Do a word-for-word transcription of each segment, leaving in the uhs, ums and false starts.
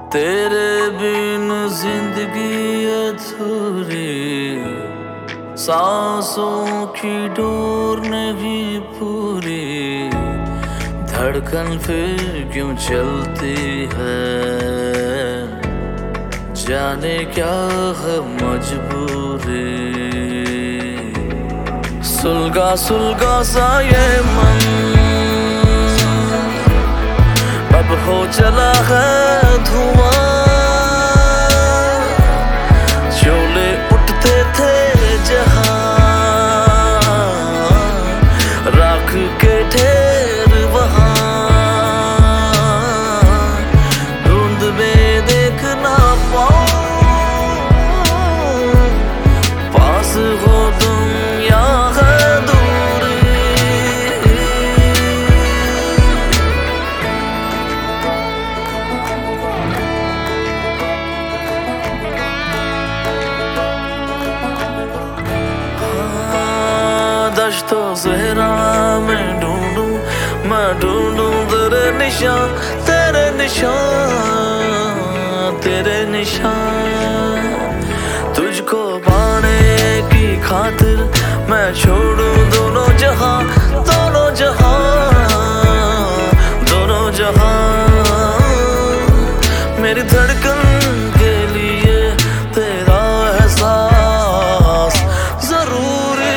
तेरे बिन जिंदगी अधूरी, सांसों की डोर नहीं पूरी, धड़कन फिर क्यों चलती है, जाने क्या है मजबूरी। सुलगा सुलगा सा ये मन अब हो चला है धुआं, शोले उठते थे जहां, राख के ढेर वहां, धुंध में देख ना पाऊं, पास हो तुम या है दूरी। दश्तो ज़हरा में ढूंढूं, मैं ढूंढूं तेरे निशान, तेरे निशान, तेरे निशान। तुझको पाने की खातिर मैं छोड़ूं दोनों जहां, दोनों जहां, दोनों जहां। मेरी धड़कन के लिए तेरा एहसास जरूरी।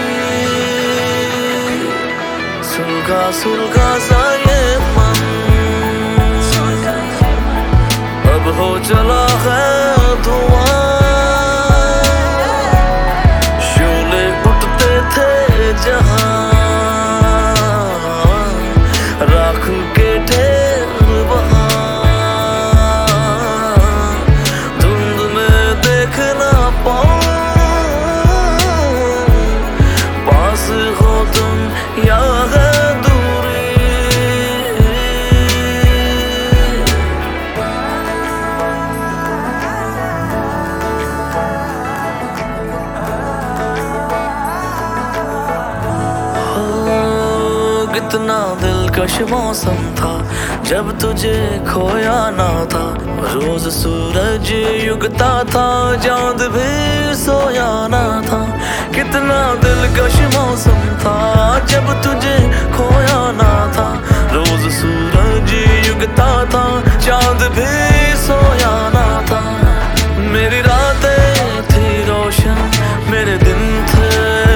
सुलगा सुलगा सा ये मन अब हो चला है धुआं, शोले उठते थे जहां, राख के ढेर वहां, धुंध में देख ना पाऊं, पास हो तुम या है कितना दिलकश मौसम था जब तुझे खोया ना था, रोज सूरज युगता था, चांद भी सोया ना था। कितना दिलकश मौसम था जब तुझे खोया ना था, रोज सूरज युगता था, चांद भी सोया ना था। मेरी रातें थी रोशन, मेरे दिन थे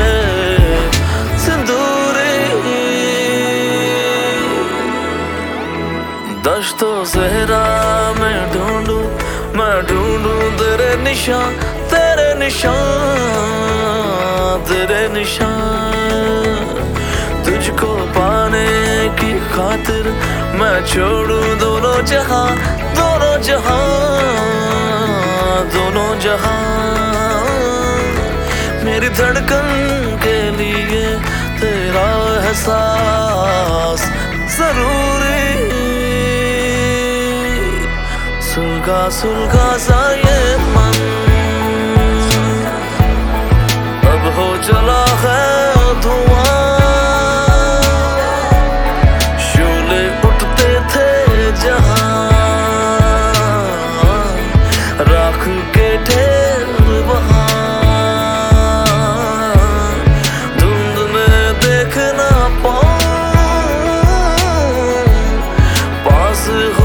दश्तो ज़हरा में ढूंढूं, मैं ढूंढूं तेरे निशान, तेरे निशान, तेरे निशान। तुझको पाने की खातिर मैं छोड़ूं दोनों जहां, दोनों जहां, दोनों जहां। मेरी धड़कन के लिए तेरा एहसास जरूरी। सुलगा सुलगा सा ये मन अब हो चला है धुआं, शोले उठते थे जहां, राख के ढेर वहां, धुंध में देख ना पाऊं, पास